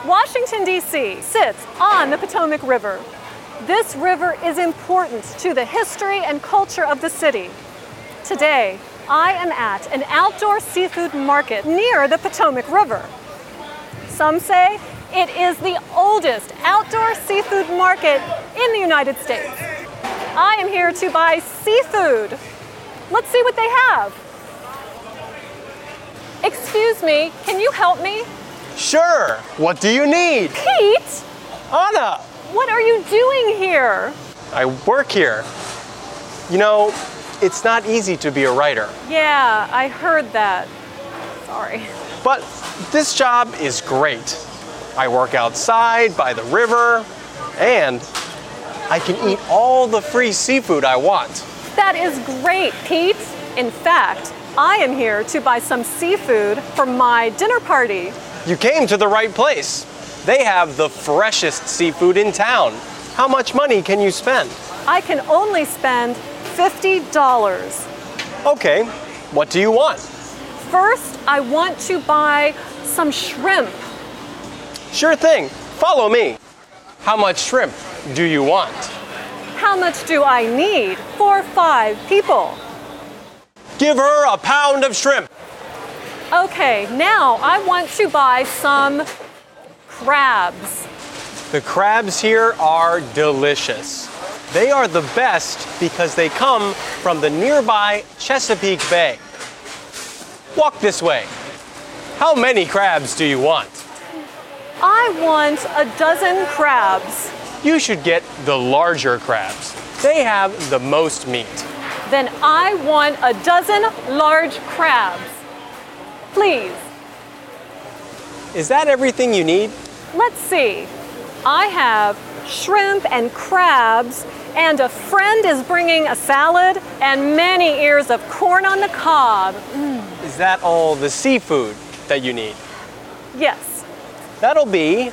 Washington, D.C. sits on the Potomac River. This river is important to the history and culture of the city. Today, I am at an outdoor seafood market near the Potomac River. Some say it is the oldest outdoor seafood market in the United States. I am here to buy seafood. Let's see what they have. Excuse me, can you help me? Sure. What do you need? Pete! Anna! What are you doing here? I work here. You know, it's not easy to be a writer. Yeah, I heard that. Sorry. But this job is great. I work outside by the river, and I can eat all the free seafood I want. That is great, Pete. In fact, I am here to buy some seafood for my dinner party. You came to the right place. They have the freshest seafood in town. How much money can you spend? I can only spend $50. Okay, what do you want? First, I want to buy some shrimp. Sure thing, follow me. How much shrimp do you want? How much do I need for 5 people? Give her a pound of shrimp. Okay, now I want to buy some crabs. The crabs here are delicious. They are the best because they come from the nearby Chesapeake Bay. Walk this way. How many crabs do you want? I want a dozen crabs. You should get the larger crabs. They have the most meat. Then I want a dozen large crabs. Please. Is that everything you need? Let's see. I have shrimp and crabs, and a friend is bringing a salad and many ears of corn on the cob. Is that all the seafood that you need? Yes. That'll be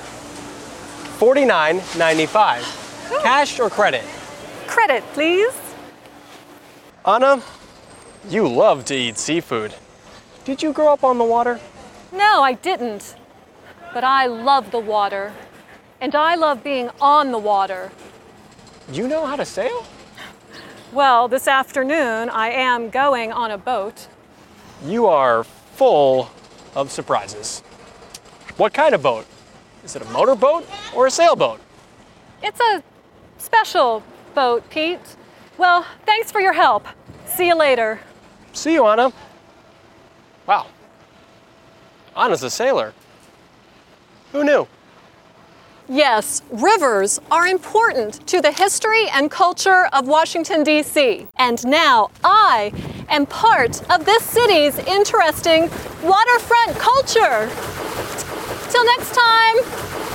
$49.95. Cash or credit? Credit, please. Anna, you love to eat seafood. Did you grow up on the water? No, I didn't. But I love the water. And I love being on the water. You know how to sail? Well, this afternoon I am going on a boat. You are full of surprises. What kind of boat? Is it a motorboat or a sailboat? It's a special boat, Pete. Well, thanks for your help. See you later. See you, Anna. Wow. Anna's a sailor. Who knew? Yes, rivers are important to the history and culture of Washington, D.C. And now I am part of this city's interesting waterfront culture. Till next time.